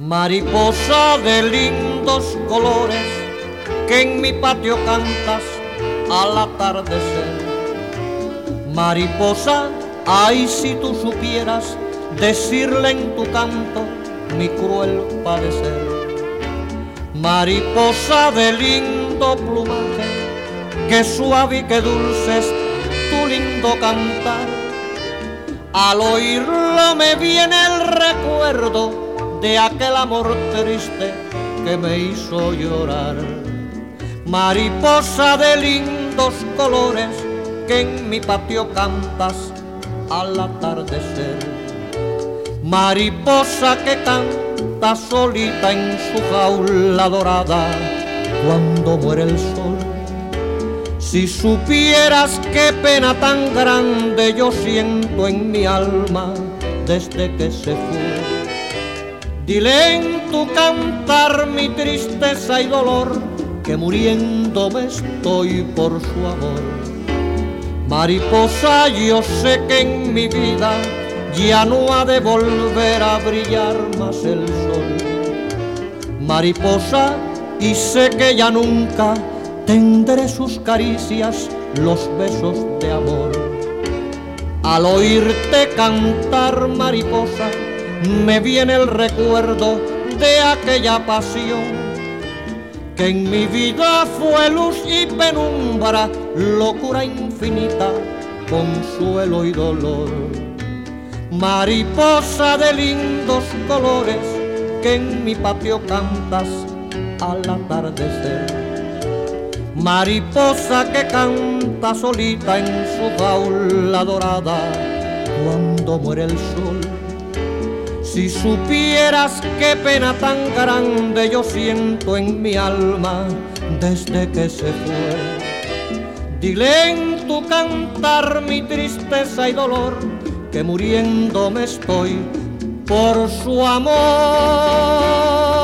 Mariposa de lindos colores que en mi patio cantas al atardecer. Mariposa, ay, si tú supieras decirle en tu canto mi cruel padecer. Mariposa de lindo plumaje, que suave y que dulce es tu lindo cantar. Al oírlo me viene el recuerdo de aquel amor triste que me hizo llorar. Mariposa de lindos colores que en mi patio cantas al atardecer. Mariposa que canta solita en su jaula dorada cuando muere el sol. Si supieras qué pena tan grande yo siento en mi alma desde que se fue. Dile en tu cantar mi tristeza y dolor, que muriéndome estoy por su amor. Mariposa, yo sé que en mi vida ya no ha de volver a brillar más el sol. Mariposa, y sé que ya nunca tendré sus caricias, los besos de amor. Al oírte cantar, mariposa, me viene el recuerdo de aquella pasión que en mi vida fue luz y penumbra, locura infinita, consuelo y dolor. Mariposa de lindos colores que en mi patio cantas al atardecer. Mariposa que canta solita en su jaula dorada cuando muere el sol. Si supieras qué pena tan grande yo siento en mi alma desde que se fue. Dile en tu cantar mi tristeza y dolor, que muriéndome estoy por su amor.